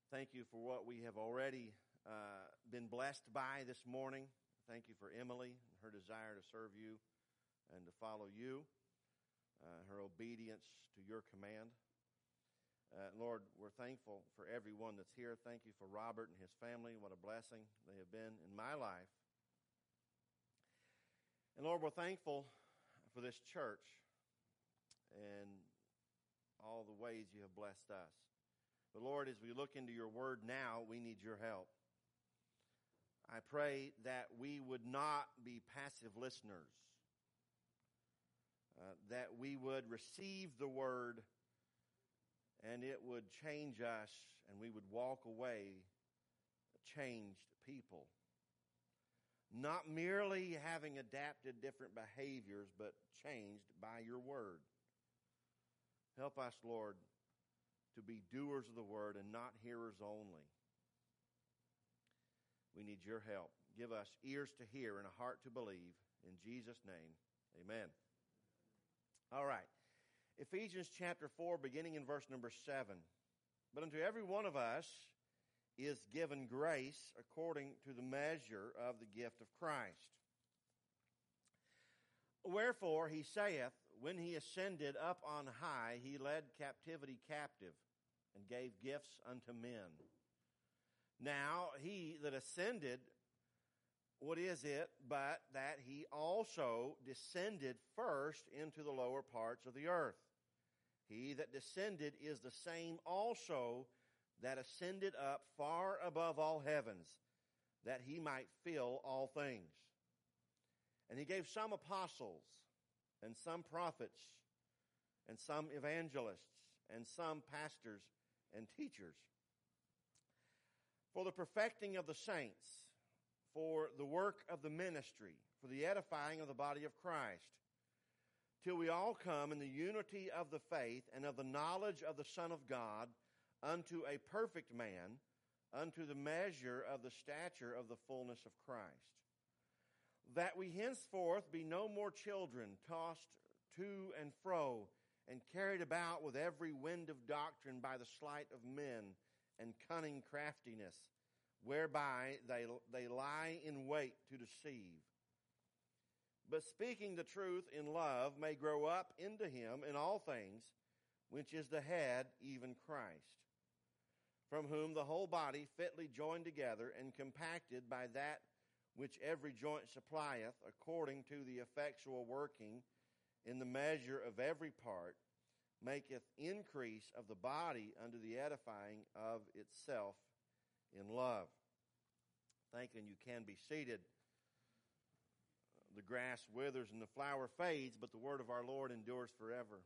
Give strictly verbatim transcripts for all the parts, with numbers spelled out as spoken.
Thank you for what we have already uh, been blessed by this morning. Thank you for Emily and her desire to serve you and to follow you, uh, her obedience to your command. Uh, Lord, we're thankful for everyone that's here. Thank you for Robert and his family. What a blessing they have been in my life. And Lord, we're thankful for this church and all the ways you have blessed us. But Lord, as we look into your word now, we need your help. I pray that we would not be passive listeners, uh, that we would receive the word and it would change us and we would walk away changed people. Not merely having adapted different behaviors, but changed by your word. Help us, Lord, to be doers of the word and not hearers only. We need your help. Give us ears to hear and a heart to believe. In Jesus' name, amen. All right. Ephesians chapter four, beginning in verse number seven. But unto every one of us is given grace according to the measure of the gift of Christ. Wherefore he saith, when he ascended up on high, he led captivity captive and gave gifts unto men. Now he that ascended, what is it but that he also descended first into the lower parts of the earth? He that descended is the same also that ascended up far above all heavens, that he might fill all things. And he gave some apostles, and some prophets, and some evangelists, and some pastors and teachers, for the perfecting of the saints, for the work of the ministry, for the edifying of the body of Christ, till we all come in the unity of the faith and of the knowledge of the Son of God, unto a perfect man, unto the measure of the stature of the fullness of Christ. That we henceforth be no more children, tossed to and fro, and carried about with every wind of doctrine by the sleight of men and cunning craftiness, whereby they, they lie in wait to deceive. But speaking the truth in love may grow up into him in all things, which is the head, even Christ, from whom the whole body fitly joined together and compacted by that which every joint supplieth, according to the effectual working in the measure of every part, maketh increase of the body unto the edifying of itself in love. Thinking you can be seated. The grass withers and the flower fades, but the word of our Lord endures forever.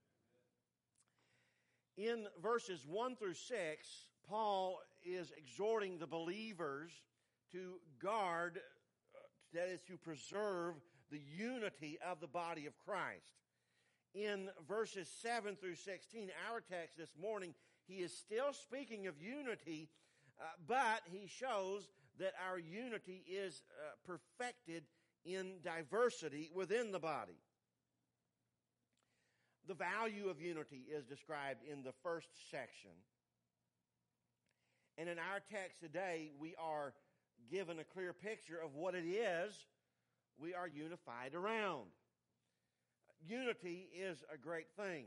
In verses one through six, Paul is exhorting the believers to guard, that is, to preserve the unity of the body of Christ. In verses seven through sixteen, our text this morning, he is still speaking of unity, uh, but he shows that our unity is uh, perfected in diversity within the body. The value of unity is described in the first section. And in our text today, we are given a clear picture of what it is we are unified around. Unity is a great thing.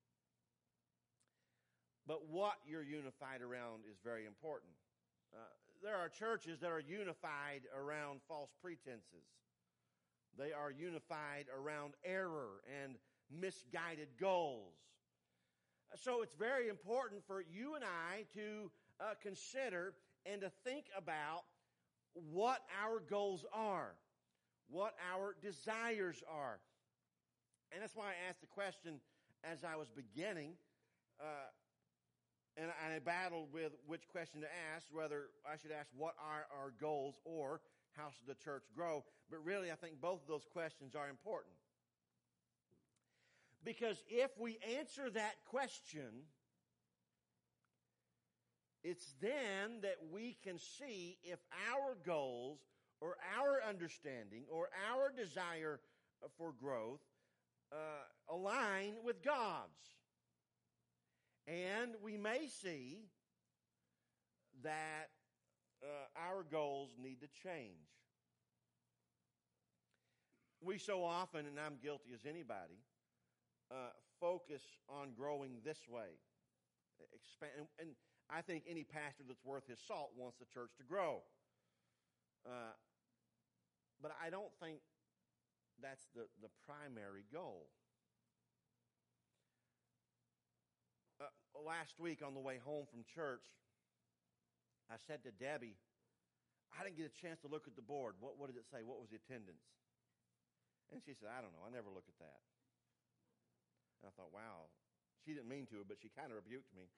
But what you're unified around is very important. Uh, there are churches that are unified around false pretenses. They are unified around error and misguided goals. So it's very important for you and I to uh, consider and to think about what our goals are, what our desires are. And that's why I asked the question as I was beginning, uh, and, and I battled with which question to ask, whether I should ask what are our goals or how should the church grow. But really, I think both of those questions are important. Because if we answer that question, it's then that we can see if our goals or our understanding or our desire for growth uh, align with God's. And we may see that uh, our goals need to change. We so often, and I'm guilty as anybody, uh, focus on growing this way. Expand, and I think any pastor that's worth his salt wants the church to grow. Uh, but I don't think that's the, the primary goal. Uh, last week on the way home from church, I said to Debbie, I didn't get a chance to look at the board. What, what did it say? What was the attendance? And she said, I don't know. I never look at that. And I thought, wow. She didn't mean to, but she kind of rebuked me.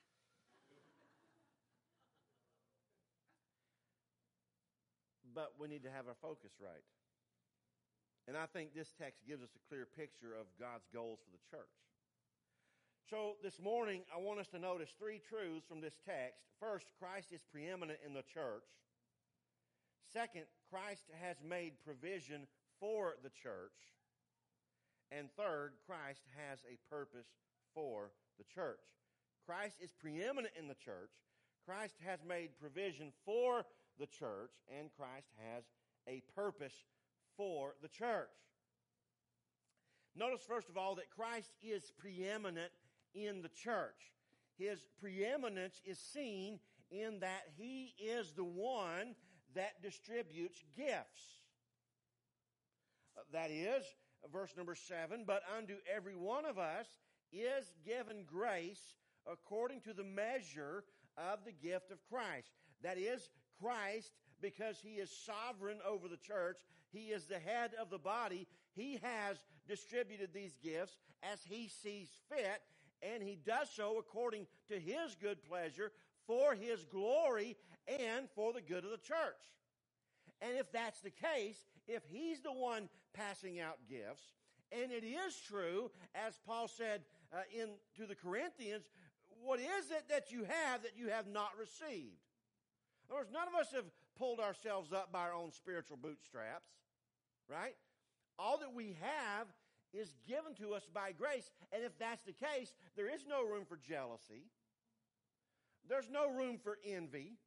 But we need to have our focus right. And I think this text gives us a clear picture of God's goals for the church. So this morning, I want us to notice three truths from this text. First, Christ is preeminent in the church. Second, Christ has made provision for the church. And third, Christ has a purpose for the church. Christ is preeminent in the church. Christ has made provision for the church, and Christ has a purpose for the church. Notice, first of all, that Christ is preeminent in the church. His preeminence is seen in that he is the one that distributes gifts. Uh, that is, verse number seven, but unto every one of us is given grace according to the measure of the gift of Christ. That is, Christ, because he is sovereign over the church, he is the head of the body, he has distributed these gifts as he sees fit, and he does so according to his good pleasure, for his glory, and for the good of the church. And if that's the case, if he's the one passing out gifts, and it is true, as Paul said uh, in to the Corinthians, what is it that you have that you have not received? In other words, none of us have pulled ourselves up by our own spiritual bootstraps, right? All that we have is given to us by grace. And if that's the case, there is no room for jealousy. There's no room for envy.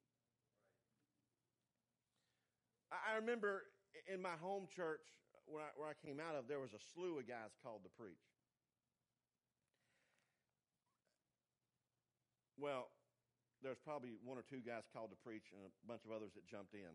I remember in my home church where I, where I came out of, there was a slew of guys called to preach. Well, there's probably one or two guys called to preach and a bunch of others that jumped in.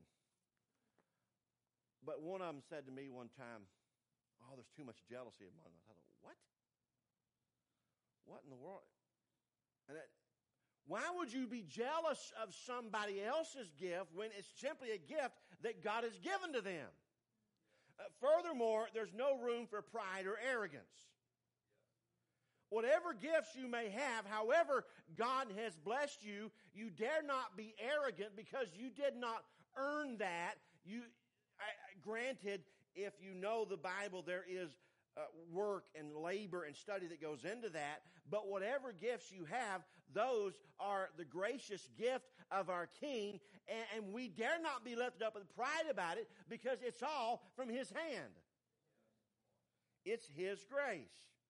But one of them said to me one time, oh, there's too much jealousy among us. I thought, what? What in the world? And that, why would you be jealous of somebody else's gift when it's simply a gift that God has given to them? Uh, furthermore, there's no room for pride or arrogance. Whatever gifts you may have, however God has blessed you, you dare not be arrogant because you did not earn that. You, uh, granted, if you know the Bible, there is uh, work and labor and study that goes into that. But whatever gifts you have, those are the gracious gift of our King, and, and we dare not be lifted up with pride about it because it's all from his hand. It's his grace.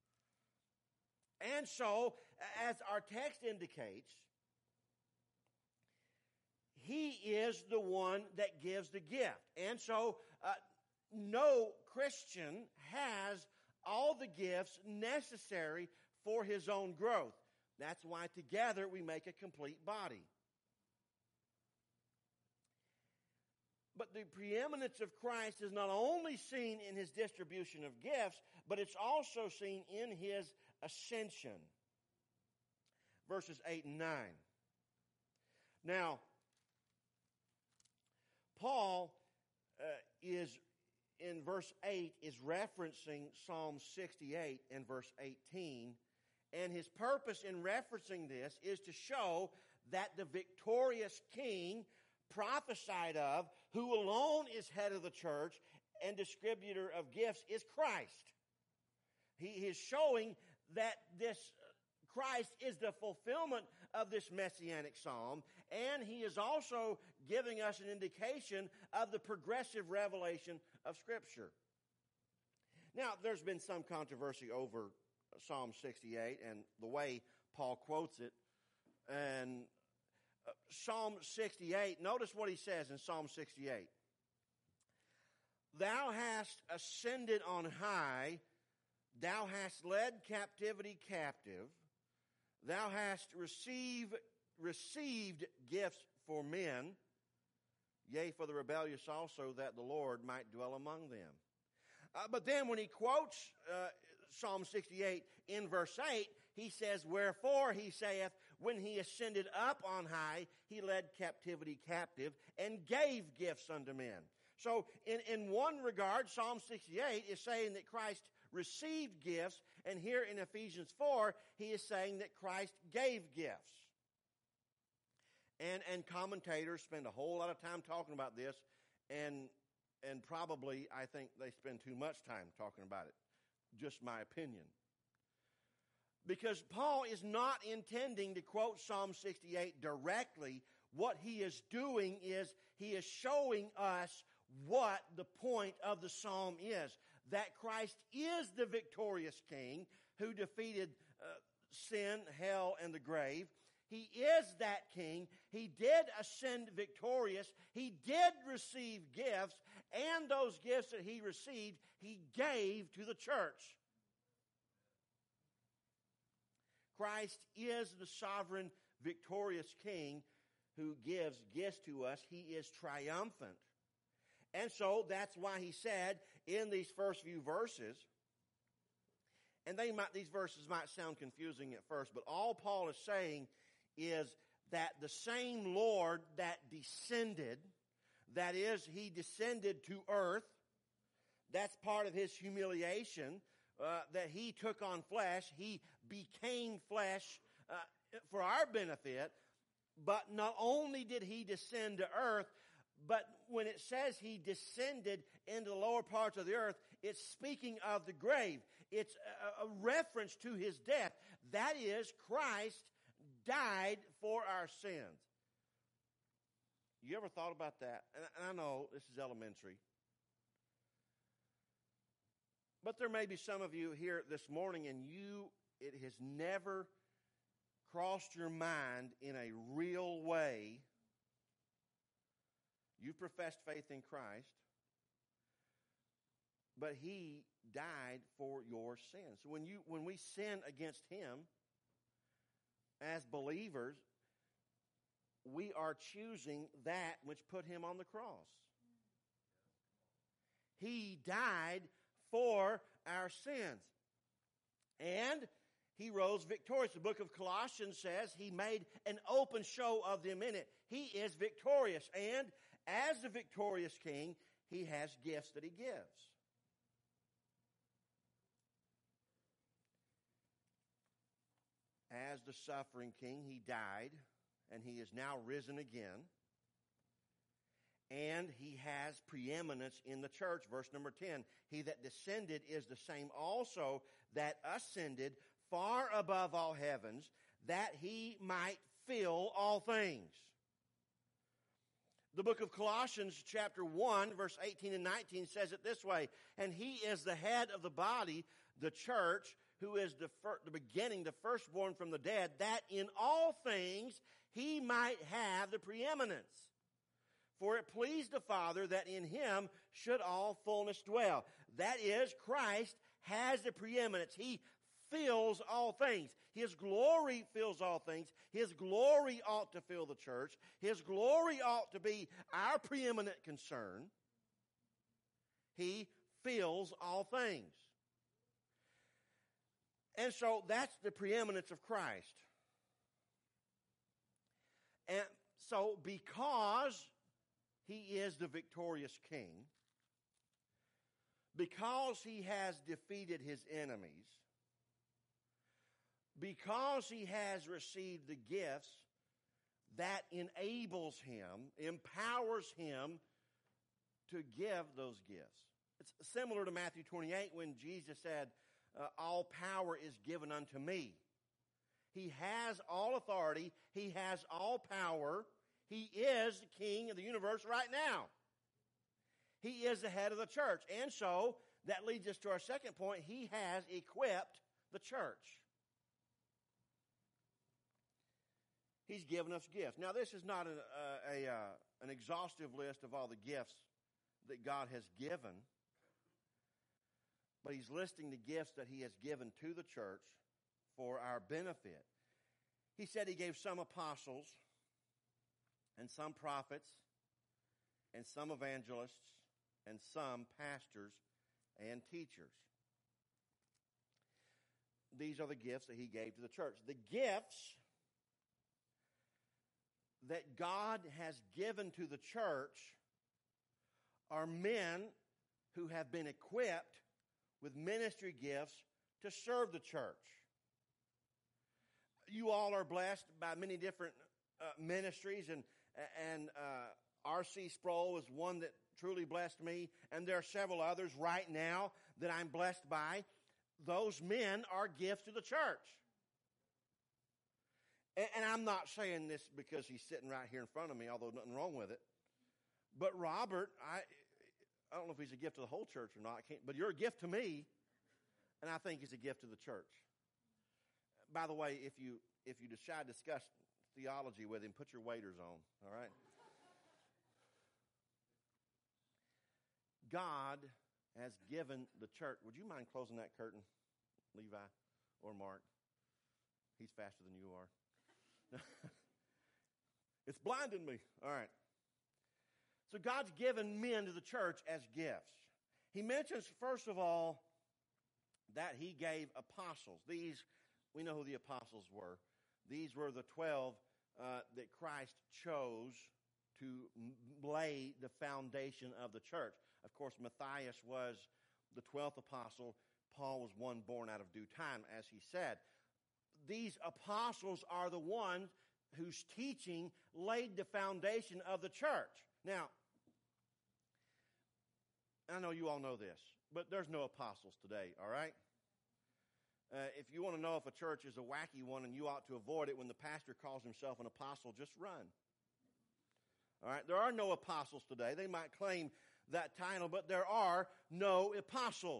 And so, as our text indicates, he is the one that gives the gift. And so, uh, no Christian has all the gifts necessary for his own growth. That's why together we make a complete body. But the preeminence of Christ is not only seen in his distribution of gifts, but it's also seen in his ascension. Verses eight and nine. Now, Paul uh, is, in verse eight, is referencing Psalm sixty-eight and verse eighteen. And his purpose in referencing this is to show that the victorious king prophesied of, who alone is head of the church and distributor of gifts, is Christ. He is showing that this Christ is the fulfillment of this messianic psalm, and he is also giving us an indication of the progressive revelation of Scripture. Now, there's been some controversy over Psalm sixty-eight and the way Paul quotes it, and Psalm sixty-eight, notice what he says in Psalm sixty-eight. Thou hast ascended on high, thou hast led captivity captive, thou hast receive, received gifts for men, yea, for the rebellious also, that the Lord might dwell among them. Uh, but then when he quotes uh, Psalm sixty-eight in verse eight, he says, wherefore, he saith, when he ascended up on high, he led captivity captive and gave gifts unto men. So in, in one regard, Psalm sixty-eight is saying that Christ received gifts, and here in Ephesians four, he is saying that Christ gave gifts. And, and commentators spend a whole lot of time talking about this, and, and probably, I think they spend too much time talking about it. Just my opinion. Because Paul is not intending to quote Psalm sixty-eight directly. What he is doing is he is showing us what the point of the psalm is. That Christ is the victorious king who defeated uh, sin, hell, and the grave. He is that king. He did ascend victorious. He did receive gifts, and those gifts that he received, he gave to the church. Christ is the sovereign, victorious king who gives gifts to us. He is triumphant. And so that's why he said in these first few verses, and they might, these verses might sound confusing at first, but all Paul is saying is that the same Lord that descended, that is, he descended to earth, that's part of his humiliation, uh, that he took on flesh, he became flesh uh, for our benefit, but not only did he descend to earth, but when it says he descended into the lower parts of the earth, it's speaking of the grave. It's a, a reference to his death. That is, Christ died for our sins. You ever thought about that? And I know this is elementary. But there may be some of you here this morning and you, it has never crossed your mind in a real way. You professed faith in Christ, but he died for your sins. So when you when we sin against him as believers, we are choosing that which put him on the cross. He died for our sins. And he rose victorious. The book of Colossians says he made an open show of them in it. He is victorious. And as the victorious king, he has gifts that he gives. As the suffering king, he died, and he is now risen again. And he has preeminence in the church. Verse number ten, he that descended is the same also that ascended far above all heavens, that he might fill all things. The book of Colossians chapter one, verse eighteen and nineteen says it this way, and he is the head of the body, the church, who is the, fir- the beginning, the firstborn from the dead, that in all things he might have the preeminence. For it pleased the Father that in him should all fullness dwell. That is, Christ has the preeminence. He fills all things. His glory fills all things. His glory ought to fill the church. His glory ought to be our preeminent concern. He fills all things. And so that's the preeminence of Christ. And so because he is the victorious king, because he has defeated his enemies, because he has received the gifts that enables him, empowers him to give those gifts. It's similar to Matthew twenty-eight when Jesus said, uh, all power is given unto me. He has all authority. He has all power. He is the king of the universe right now. He is the head of the church. And so that leads us to our second point. He has equipped the church. He's given us gifts. Now, this is not an, uh, a, uh, an exhaustive list of all the gifts that God has given, but he's listing the gifts that he has given to the church for our benefit. He said he gave some apostles and some prophets and some evangelists and some pastors and teachers. These are the gifts that he gave to the church. The gifts that God has given to the church are men who have been equipped with ministry gifts to serve the church. You all are blessed by many different uh, ministries, and and uh, R C Sproul is one that truly blessed me, and there are several others right now that I'm blessed by. Those men are gifts to the church. And, and I'm not saying this because he's sitting right here in front of me, although nothing wrong with it. But Robert, I I don't know if he's a gift to the whole church or not, I can't, but you're a gift to me, and I think he's a gift to the church. By the way, if you if you decide to discuss theology with him, put your waders on, all right? God has given the church. Would you mind closing that curtain, Levi or Mark? He's faster than you are. It's blinding me. All right. So God's given men to the church as gifts. He mentions, first of all, that he gave apostles. These, we know who the apostles were. These were the twelve uh, that Christ chose to lay the foundation of the church. Of course, Matthias was the twelfth apostle. Paul was one born out of due time, as he said. These apostles are the ones whose teaching laid the foundation of the church. Now, I know you all know this, but there's no apostles today, all right? Uh, if you want to know if a church is a wacky one and you ought to avoid it when the pastor calls himself an apostle, just run. All right? There are no apostles today. They might claim that title, but there are no apostles.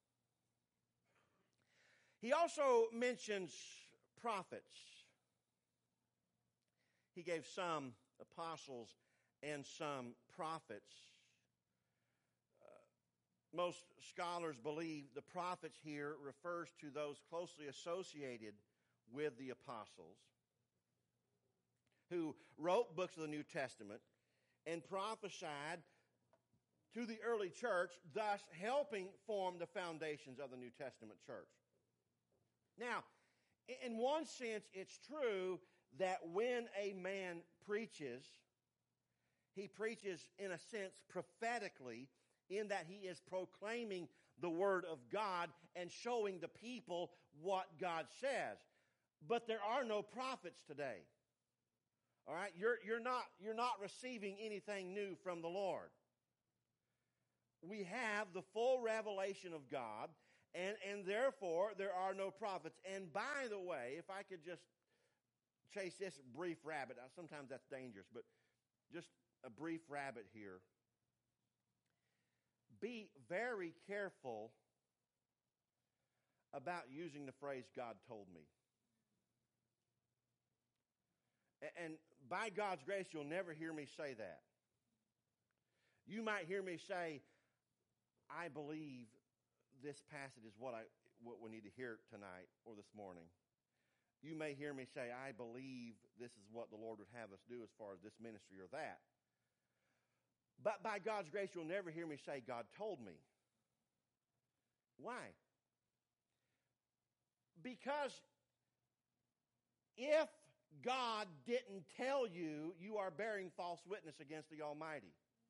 He also mentions prophets. He gave some apostles and some prophets. Uh, most scholars believe the prophets here refers to those closely associated with the apostles who wrote books of the New Testament and prophesied to the early church, thus helping form the foundations of the New Testament church. Now, in one sense, it's true that when a man preaches, he preaches in a sense prophetically, in that he is proclaiming the word of God and showing the people what God says. But there are no prophets today. All right? You're, you're not, you're not receiving anything new from the Lord. We have the full revelation of God, and, and therefore there are no prophets. And by the way, if I could just chase this brief rabbit, sometimes that's dangerous, but just a brief rabbit here. Be very careful about using the phrase, God told me. And by God's grace, you'll never hear me say that. You might hear me say, I believe this passage is what I what we need to hear tonight or this morning. You may hear me say, I believe this is what the Lord would have us do as far as this ministry or that. But by God's grace, you'll never hear me say, God told me. Why? Because if God didn't tell you, you are bearing false witness against the Almighty.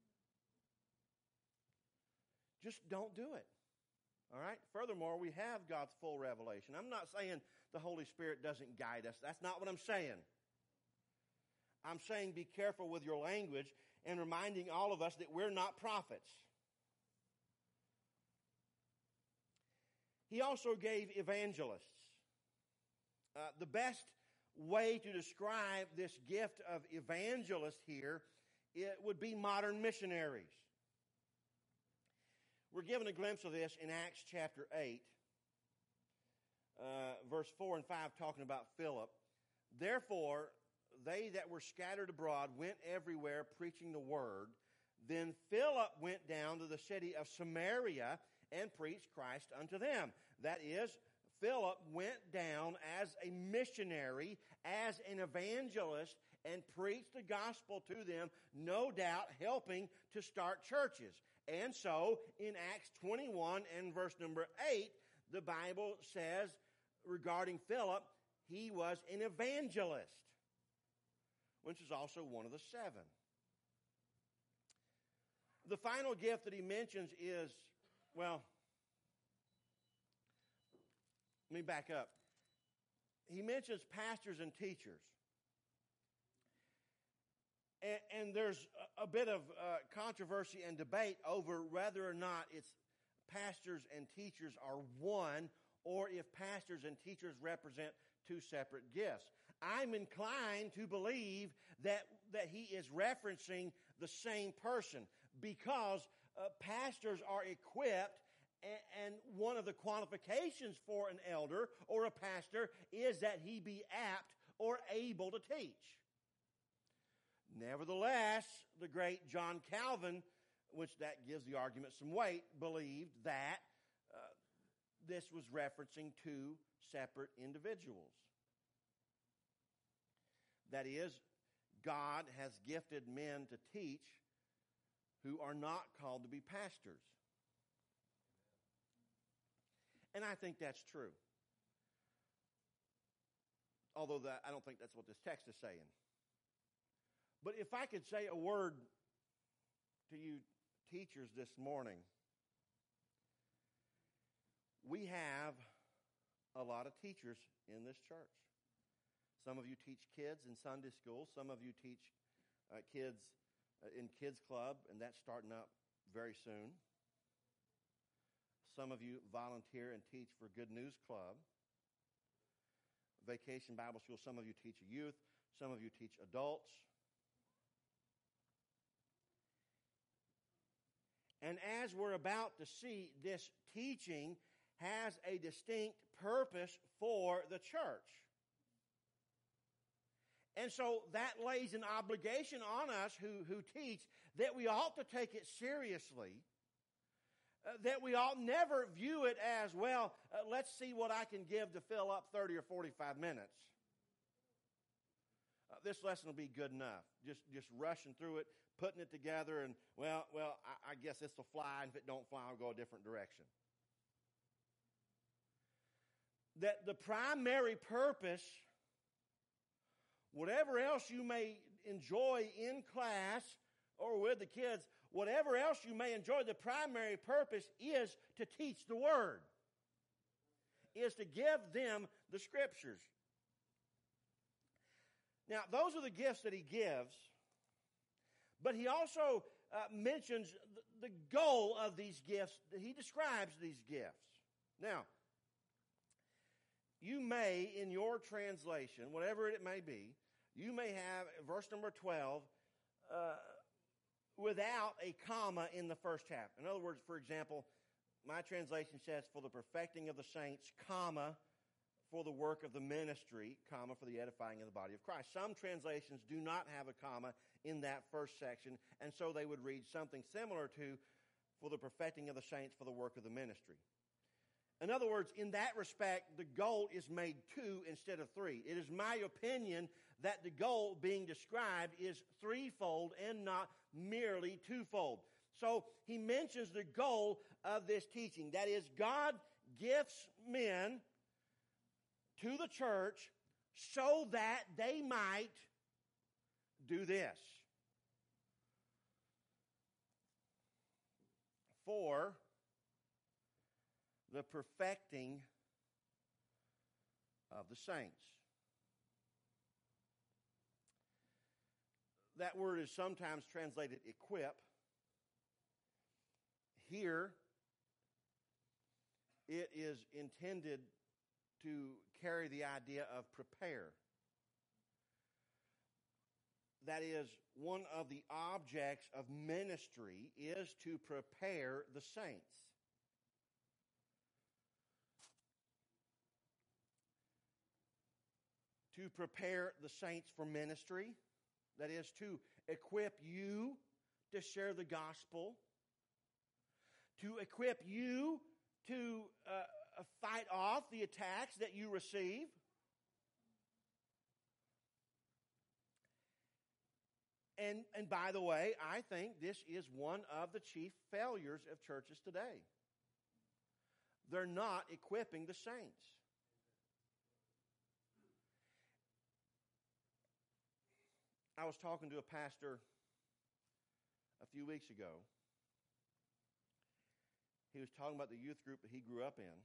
Just don't do it. All right? Furthermore, we have God's full revelation. I'm not saying the Holy Spirit doesn't guide us. That's not what I'm saying. I'm saying be careful with your language and reminding all of us that we're not prophets. He also gave evangelists. Uh, the best way to describe this gift of evangelist here, it would be modern missionaries. We're given a glimpse of this in Acts chapter eight, uh, verse four and five, talking about Philip. Therefore, they that were scattered abroad went everywhere preaching the word. Then Philip went down to the city of Samaria and preached Christ unto them. That is, Philip went down as a missionary, as an evangelist, and preached the gospel to them, no doubt helping to start churches. And so, in Acts twenty-one and verse number eight, the Bible says regarding Philip, he was an evangelist, which is also one of the seven. The final gift that he mentions is, well, let me back up. He mentions pastors and teachers. And, and there's a, a bit of uh, controversy and debate over whether or not it's pastors and teachers are one, or if pastors and teachers represent two separate gifts. I'm inclined to believe that, that he is referencing the same person, because uh, pastors are equipped, and, and one of the qualifications for an elder or a pastor is that he be apt or able to teach. Nevertheless, the great John Calvin, which that gives the argument some weight, believed that uh, this was referencing two separate individuals. That is, God has gifted men to teach who are not called to be pastors. And I think that's true. Although that, I don't think that's what this text is saying. But if I could say a word to you teachers this morning, we have a lot of teachers in this church. Some of you teach kids in Sunday school. Some of you teach uh, kids uh, in Kids Club, and that's starting up very soon. Some of you volunteer and teach for Good News Club, Vacation Bible School. Some of you teach youth. Some of you teach adults. And as we're about to see, this teaching has a distinct purpose for the church. And so that lays an obligation on us who, who teach that we ought to take it seriously, uh, that we ought never view it as, well, uh, let's see what I can give to fill up thirty or forty-five minutes. Uh, this lesson will be good enough. Just, just rushing through it, putting it together, and, well, well, I, I guess this will fly, and if it don't fly, I'll go a different direction. That the primary purpose, whatever else you may enjoy in class or with the kids, whatever else you may enjoy, the primary purpose is to teach the Word, is to give them the Scriptures. Now, those are the gifts that he gives, but he also uh, mentions the, the goal of these gifts. He describes these gifts. Now, you may, in your translation, whatever it may be, you may have verse number twelve uh, without a comma in the first half. In other words, for example, my translation says, for the perfecting of the saints, comma, for the work of the ministry, comma, for the edifying of the body of Christ. Some translations do not have a comma in that first section, and so they would read something similar to, for the perfecting of the saints, for the work of the ministry. In other words, in that respect, the goal is made two instead of three. It is my opinion that the goal being described is threefold and not merely twofold. So he mentions the goal of this teaching. That is, God gifts men to the church so that they might do this. For the perfecting of the saints. That word is sometimes translated equip. Here, it is intended to carry the idea of prepare. That is, one of the objects of ministry is to prepare the saints. to prepare the saints for ministry. That is, to equip you to share the gospel, to equip you to uh, fight off the attacks that you receive. And, and by the way, I think this is one of the chief failures of churches today. They're not equipping the saints. I was talking to a pastor a few weeks ago. He was talking about the youth group that he grew up in.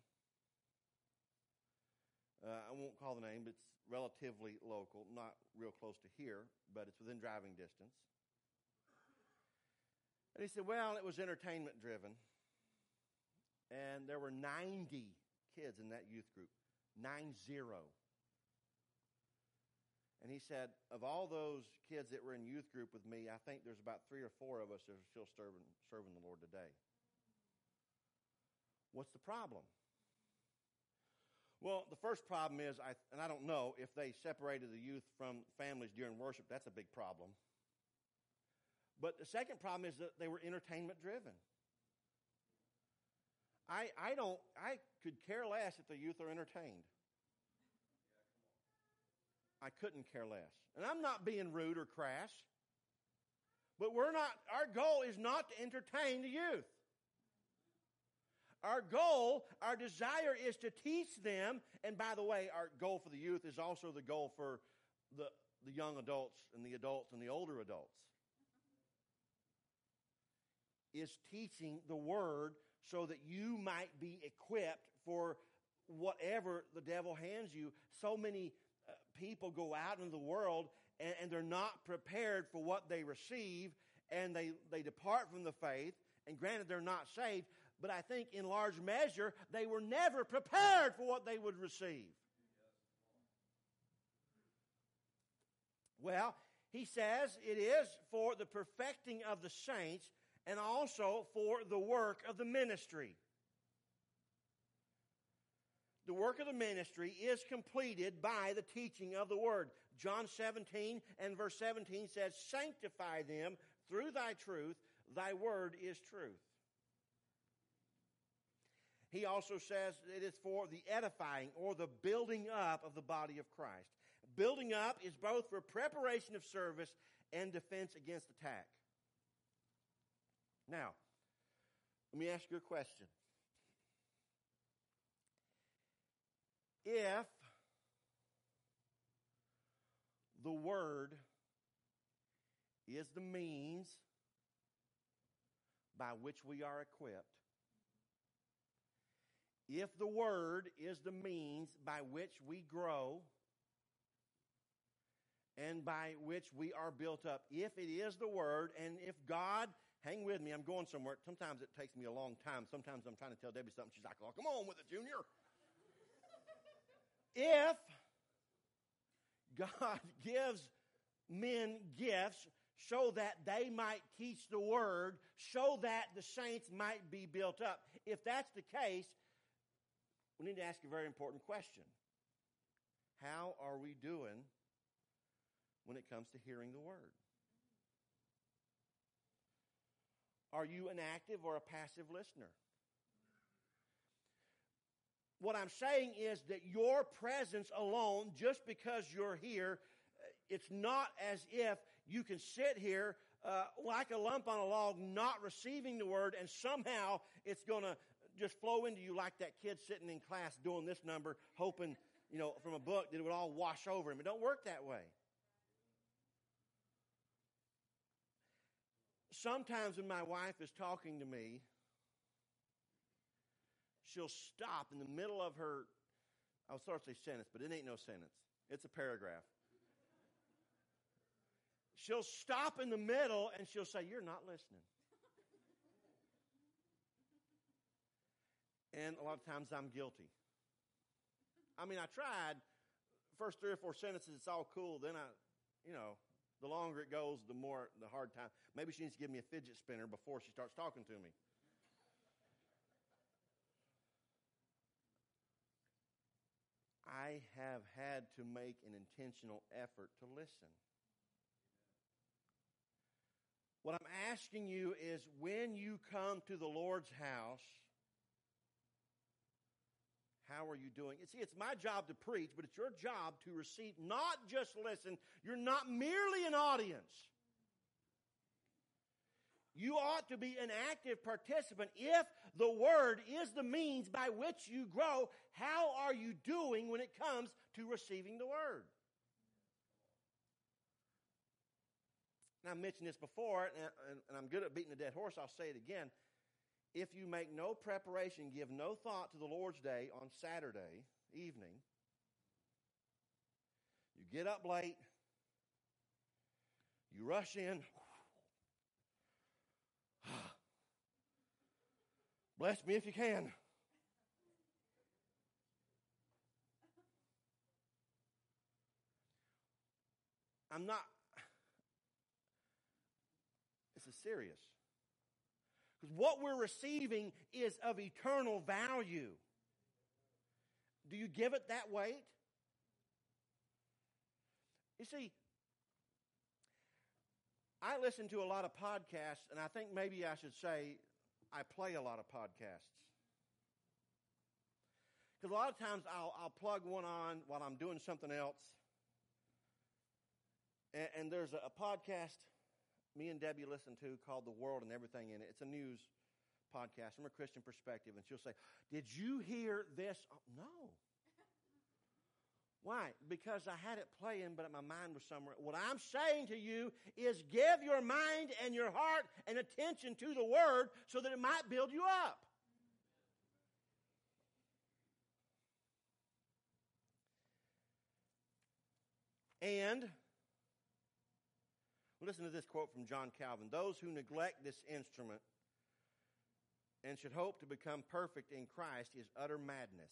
Uh, I won't call the name, but it's relatively local, not real close to here, but it's within driving distance. And he said, well, it was entertainment driven. And there were ninety kids in that youth group. Nine zero. And he said, of all those kids that were in youth group with me, I think there's about three or four of us that are still serving, serving the Lord today. What's the problem? Well, the first problem is, I, and I don't know if they separated the youth from families during worship. That's a big problem. But the second problem is that they were entertainment driven. I, I don't, I could care less if the youth are entertained. I couldn't care less. And I'm not being rude or crass. But we're not, our goal is not to entertain the youth. Our goal, our desire is to teach them. And by the way, our goal for the youth is also the goal for the, the young adults and the adults and the older adults. Is teaching the Word so that you might be equipped for whatever the devil hands you. So many uh, people go out into the world and, and they're not prepared for what they receive, and they, they depart from the faith. And granted, they're not saved, but I think in large measure, they were never prepared for what they would receive. Well, he says it is for the perfecting of the saints and also for the work of the ministry. The work of the ministry is completed by the teaching of the Word. John seventeen and verse seventeen says, sanctify them through thy truth. Thy word is truth. He also says it is for the edifying or the building up of the body of Christ. Building up is both for preparation of service and defense against attack. Now, let me ask you a question. If the Word is the means by which we are equipped, if the Word is the means by which we grow and by which we are built up, if it is the Word, and if God, hang with me, I'm going somewhere. Sometimes it takes me a long time. Sometimes I'm trying to tell Debbie something. She's like, oh, come on with it, Junior. If God gives men gifts so that they might teach the Word, so that the saints might be built up, if that's the case, we need to ask a very important question. How are we doing when it comes to hearing the Word? Are you an active or a passive listener? What I'm saying is that your presence alone, just because you're here, it's not as if you can sit here uh, like a lump on a log, not receiving the Word, and somehow it's going to just flow into you like that kid sitting in class doing this number, hoping, you know, from a book that it would all wash over him. It don't work that way. Sometimes when my wife is talking to me, she'll stop in the middle of her, I was sorry to say sentence, but it ain't no sentence. It's a paragraph. She'll stop in the middle and she'll say, you're not listening. And a lot of times I'm guilty. I mean, I tried. First three or four sentences, it's all cool. Then I, you know, the longer it goes, the more, the hard time. Maybe she needs to give me a fidget spinner before she starts talking to me. I have had to make an intentional effort to listen. What I'm asking you is, when you come to the Lord's house, how are you doing? See, it's my job to preach, but it's your job to receive, not just listen. You're not merely an audience. You ought to be an active participant. If the Word is the means by which you grow, how are you doing when it comes to receiving the Word? Now, I mentioned this before, and, and I'm good at beating a dead horse. I'll say it again. If you make no preparation, give no thought to the Lord's Day on Saturday evening, you get up late, you rush in, bless me if you can. I'm not, this is serious. Because what we're receiving is of eternal value. Do you give it that weight? You see, I listen to a lot of podcasts, and I think maybe I should say I play a lot of podcasts. Because a lot of times I'll, I'll plug one on while I'm doing something else. And, and there's a, a podcast me and Debbie listen to called The World and Everything in It. It's a news podcast from a Christian perspective. And she'll say, did you hear this? Oh, no. Why? Because I had it playing, but my mind was somewhere. What I'm saying to you is give your mind and your heart and attention to the Word so that it might build you up. And listen to this quote from John Calvin. Those who neglect this instrument and should hope to become perfect in Christ is utter madness.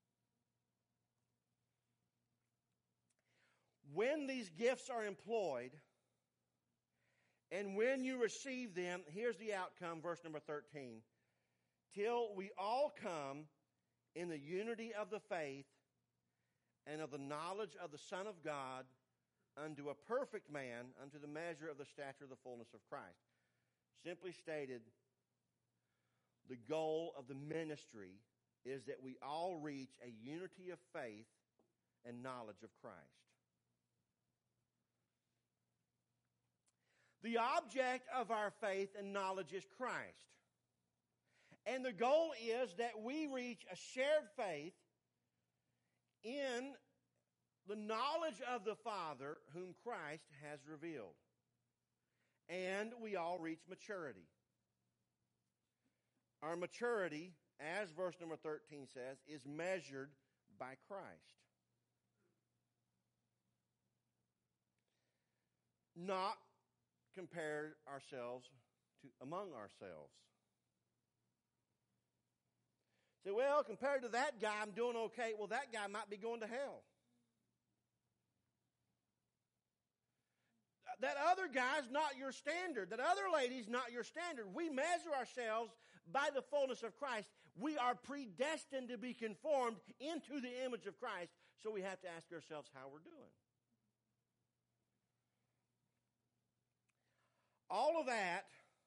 When these gifts are employed and when you receive them, here's the outcome, verse number thirteen. Till we all come in the unity of the faith and of the knowledge of the Son of God, unto a perfect man, unto the measure of the stature of the fullness of Christ. Simply stated, the goal of the ministry is that we all reach a unity of faith and knowledge of Christ. The object of our faith and knowledge is Christ. And the goal is that we reach a shared faith in the knowledge of the Father whom Christ has revealed. And we all reach maturity. Our maturity, as verse number thirteen says, is measured by Christ. Not compare ourselves to among ourselves. Say, well, compared to that guy, I'm doing okay. Well, that guy might be going to hell. That other guy's not your standard. That other lady's not your standard. We measure ourselves by the fullness of Christ. We are predestined to be conformed into the image of Christ, so we have to ask ourselves how we're doing. All of that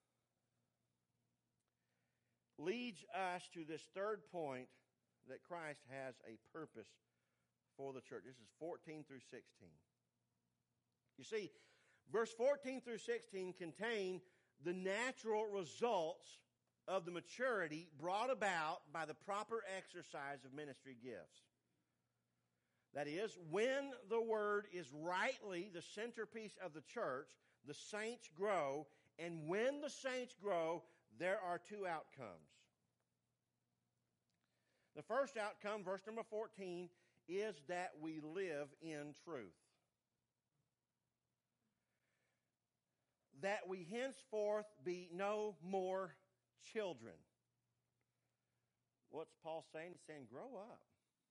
leads us to this third point, that Christ has a purpose for the church. This is fourteen through sixteen. You see, verse fourteen through sixteen contain the natural results of the maturity brought about by the proper exercise of ministry gifts. That is, when the Word is rightly the centerpiece of the church, the saints grow, and when the saints grow, there are two outcomes. The first outcome, verse number fourteen, is that we live in truth. That we henceforth be no more children. What's Paul saying? He's saying, grow up.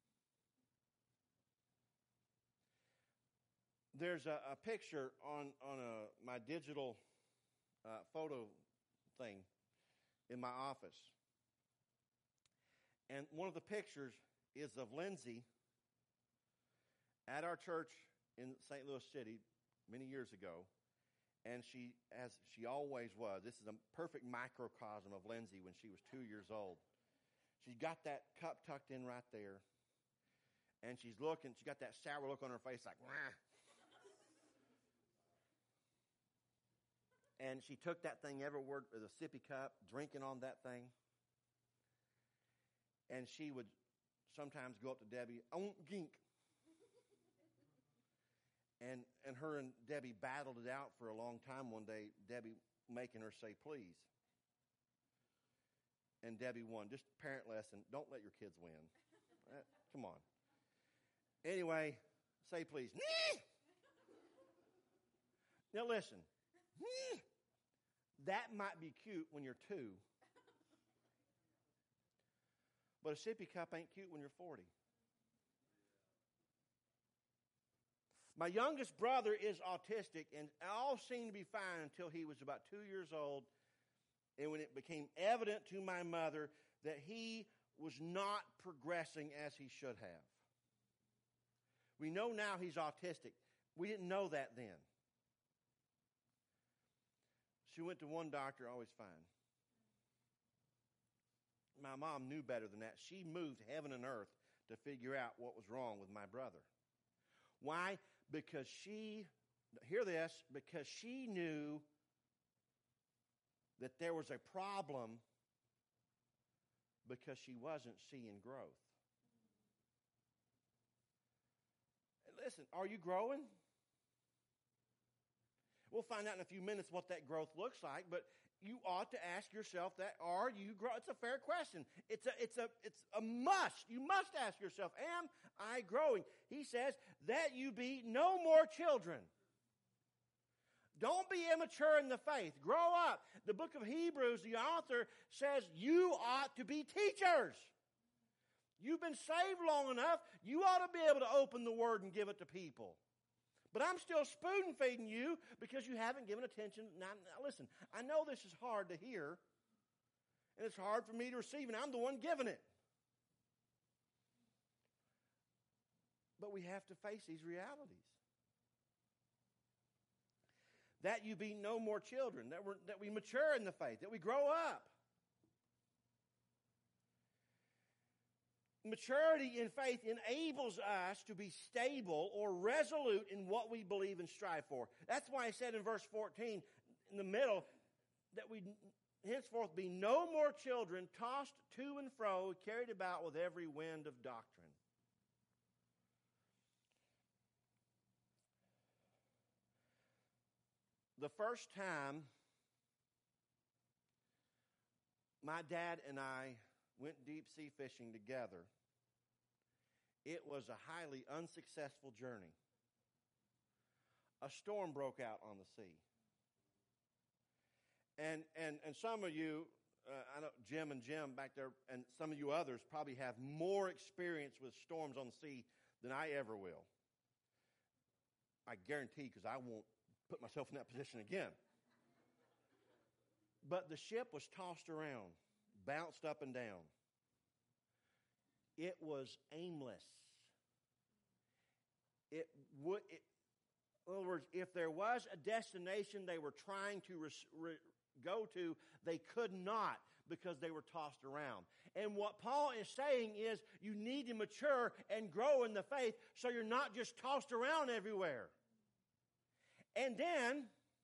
There's a, a picture on, on a, my digital uh, photo thing in my office. And one of the pictures is of Lindsay at our church in Saint Louis City many years ago, and she, as she always was, this is a perfect microcosm of Lindsay when she was two years old. She's got that cup tucked in right there, and she's looking, she's got that sour look on her face like, wah. And she took that thing everywhere with a sippy cup, drinking on that thing. And she would sometimes go up to Debbie, "Oh, gink." And and her and Debbie battled it out for a long time one day, Debbie making her say, "Please." And Debbie won. Just parent lesson, don't let your kids win. Uh, come on. Anyway, say please. Now listen. That might be cute when you're two. But a sippy cup ain't cute when you're forty. My youngest brother is autistic, and all seemed to be fine until he was about two years old, and when it became evident to my mother that he was not progressing as he should have. We know now he's autistic. We didn't know that then. She went to one doctor, always fine. My mom knew better than that. She moved heaven and earth to figure out what was wrong with my brother. Why? Because she, hear this, because she knew that there was a problem because she wasn't seeing growth. Listen, are you growing? We'll find out in a few minutes what that growth looks like, but you ought to ask yourself that, are you growing? It's a fair question. It's a, it's a, it's a must. You must ask yourself, am I growing? He says, that you be no more children. Don't be immature in the faith. Grow up. The book of Hebrews, the author says, you ought to be teachers. You've been saved long enough, you ought to be able to open the Word and give it to people. But I'm still spoon feeding you because you haven't given attention. Now, now listen, I know this is hard to hear, and it's hard for me to receive, and I'm the one giving it. But we have to face these realities. That you be no more children, that, we're, that we mature in the faith, that we grow up. Maturity in faith enables us to be stable or resolute in what we believe and strive for. That's why I said in verse fourteen, in the middle, that we henceforth be no more children tossed to and fro, carried about with every wind of doctrine. The first time my dad and I went deep sea fishing together, it was a highly unsuccessful journey. A storm broke out on the sea. And and and some of you, uh, I know Jim and Jim back there, and some of you others probably have more experience with storms on the sea than I ever will. I guarantee, because I won't put myself in that position again. But the ship was tossed around, bounced up and down. It was aimless. It would, it, in other words, if there was a destination they were trying to res, re, go to, they could not because they were tossed around. And what Paul is saying is you need to mature and grow in the faith so you're not just tossed around everywhere. And then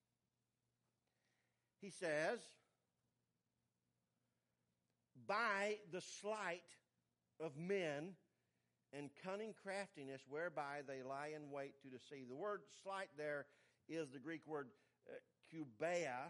he says, by the sleight of men and cunning craftiness whereby they lie in wait to deceive. The word sleight there is the Greek word uh, kubeia.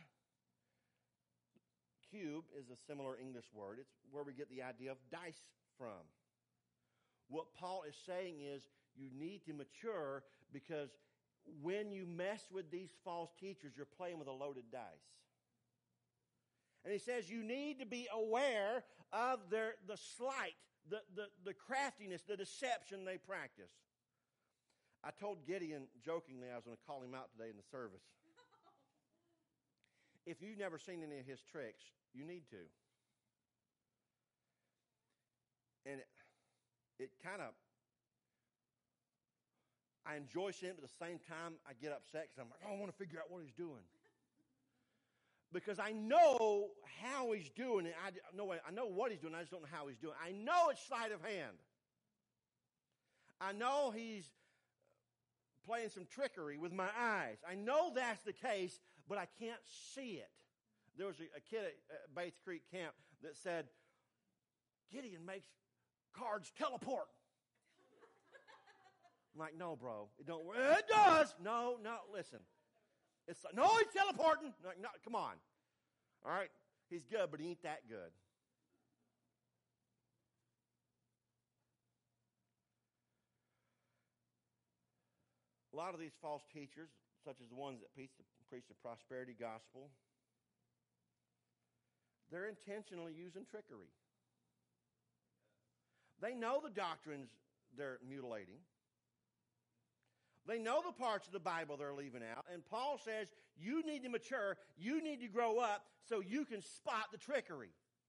Cube is a similar English word. It's where we get the idea of dice from. What Paul is saying is you need to mature because when you mess with these false teachers, you're playing with a loaded dice. And he says you need to be aware of their the sleight, the, the, the craftiness, the deception they practice. I told Gideon jokingly I was going to call him out today in the service. If you've never seen any of his tricks, you need to. And it, it kind of, I enjoy seeing it, but at the same time, I get upset because I'm like, oh, I want to figure out what he's doing. Because I know how he's doing it. I know, I know what he's doing. I just don't know how he's doing it. I know it's sleight of hand. I know he's playing some trickery with my eyes. I know that's the case, but I can't see it. There was a, a kid at Bates Creek Camp that said, Gideon makes cards teleport. I'm like, no, bro, it don't work. It does. No, no, listen. It's like, no, he's teleporting. I'm like, no, come on. All right, he's good, but he ain't that good. A lot of these false teachers, such as the ones that preach the, preach the prosperity gospel, they're intentionally using trickery. They know the doctrines they're mutilating. They know the parts of the Bible they're leaving out. And Paul says, you need to mature, you need to grow up so you can spot the trickery.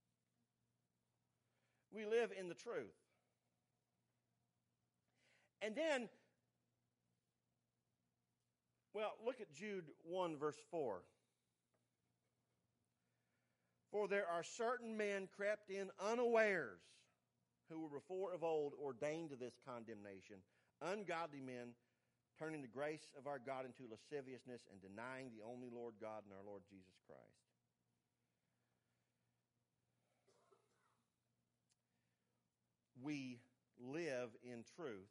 We live in the truth. And then, well, look at Jude one, verse four. For there are certain men crept in unawares, who were before of old ordained to this condemnation, ungodly men, turning the grace of our God into lasciviousness and denying the only Lord God and our Lord Jesus Christ. We live in truth.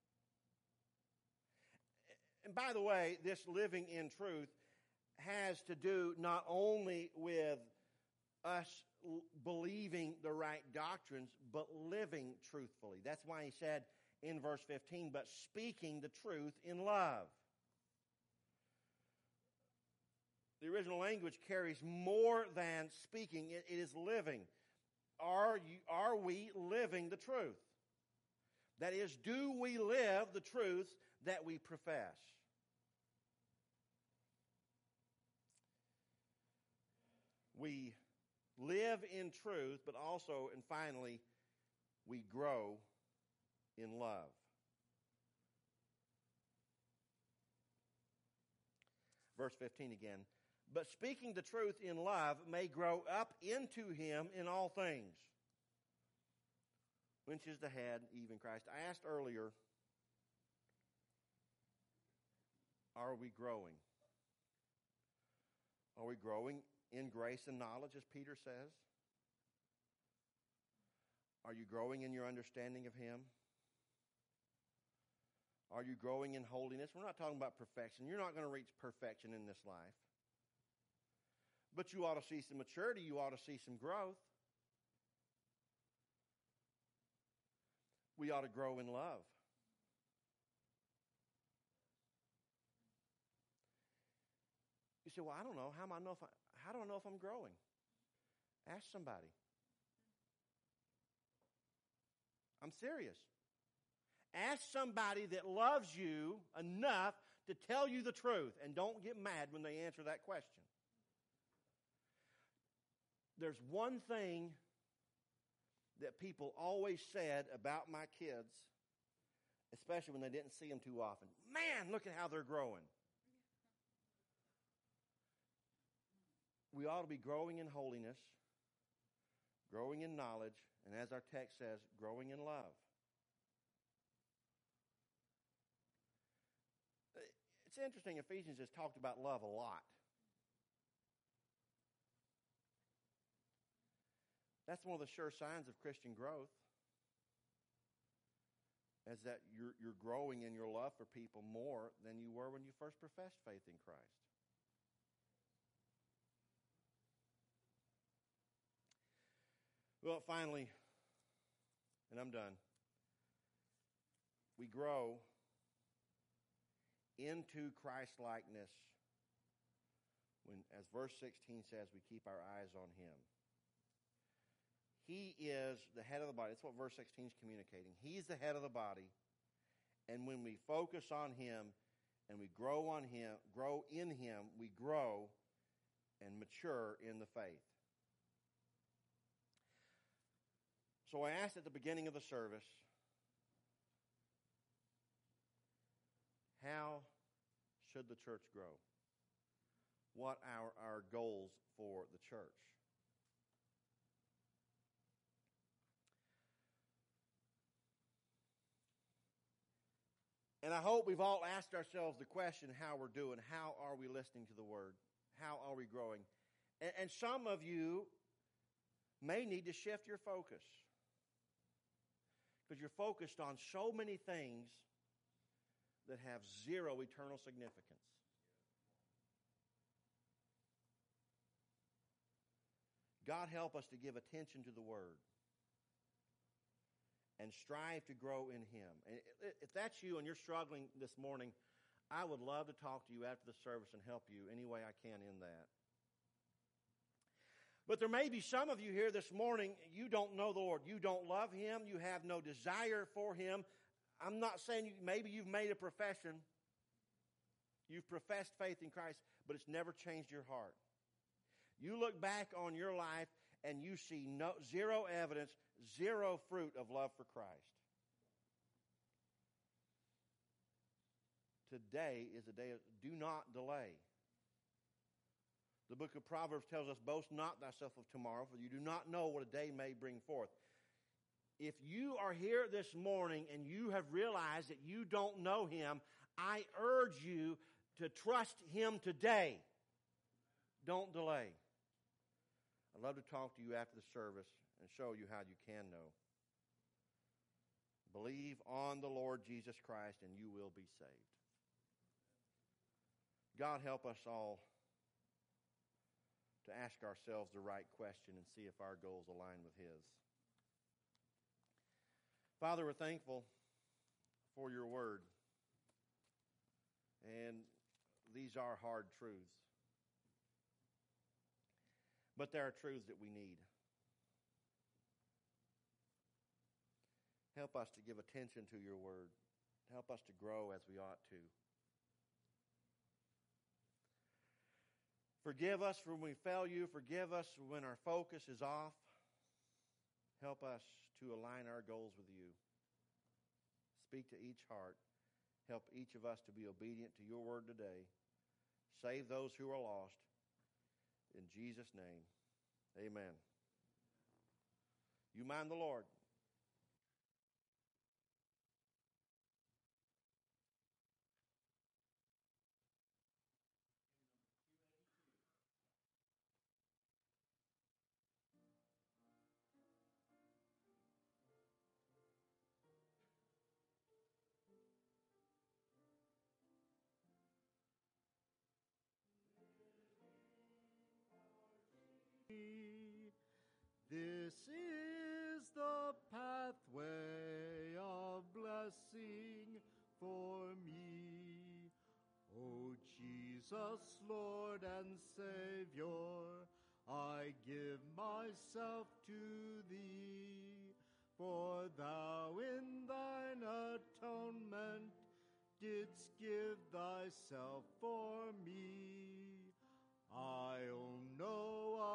And by the way, this living in truth has to do not only with us believing the right doctrines, but living truthfully. That's why he said in verse fifteen, but speaking the truth in love. The original language carries more than speaking. It, it is living. Are you, are we living the truth? That is, do we live the truths that we profess? We live in truth, but also, and finally, we grow in love. Verse fifteen again. But speaking the truth in love may grow up into him in all things, which is the head, even Christ. I asked earlier, are we growing? Are we growing in grace and knowledge, as Peter says? Are you growing in your understanding of him? Are you growing in holiness? We're not talking about perfection. You're not going to reach perfection in this life. But you ought to see some maturity. You ought to see some growth. We ought to grow in love. You say, well, I don't know. How do I know if I, how do I know if I'm growing? Ask somebody. I'm serious. Ask somebody that loves you enough to tell you the truth, and don't get mad when they answer that question. There's one thing that people always said about my kids, especially when they didn't see them too often. Man, look at how they're growing. We ought to be growing in holiness, growing in knowledge, and as our text says, growing in love. It's interesting, Ephesians has talked about love a lot. That's one of the sure signs of Christian growth, is that you're, you're growing in your love for people more than you were when you first professed faith in Christ. Well, finally, and I'm done, we grow into Christ-likeness when, as verse sixteen says, we keep our eyes on him. He is the head of the body. That's what verse sixteen is communicating. He's the head of the body. And when we focus on him and we grow on him, grow in him, we grow and mature in the faith. So I asked at the beginning of the service, How should the church grow? What are our goals for the church? And I hope we've all asked ourselves the question how we're doing. How are we listening to the Word? How are we growing? And, and some of you may need to shift your focus, because you're focused on so many things that have zero eternal significance. God help us to give attention to the Word and strive to grow in Him. And if that's you and you're struggling this morning, I would love to talk to you after the service and help you any way I can in that. But there may be some of you here this morning, you don't know the Lord. You don't love Him. You have no desire for Him. I'm not saying you, maybe you've made a profession. You've professed faith in Christ, but it's never changed your heart. You look back on your life and you see no, zero evidence, zero fruit of love for Christ. Today is a day of do not delay. The book of Proverbs tells us, boast not thyself of tomorrow, for you do not know what a day may bring forth. If you are here this morning and you have realized that you don't know Him, I urge you to trust Him today. Don't delay. I'd love to talk to you after the service and show you how you can know. Believe on the Lord Jesus Christ and you will be saved. God help us all to ask ourselves the right question and see if our goals align with His. Father, we're thankful for your word. And these are hard truths. But there are truths that we need. Help us to give attention to your word. Help us to grow as we ought to. Forgive us when we fail you. Forgive us when our focus is off. Help us to align our goals with you. Speak to each heart. Help each of us to be obedient to your word today. Save those who are lost. In Jesus' name, amen. You mind the Lord. This is the pathway of blessing for me. O Jesus, Lord and Savior, I give myself to thee, for thou in thine atonement didst give thyself for me. I own no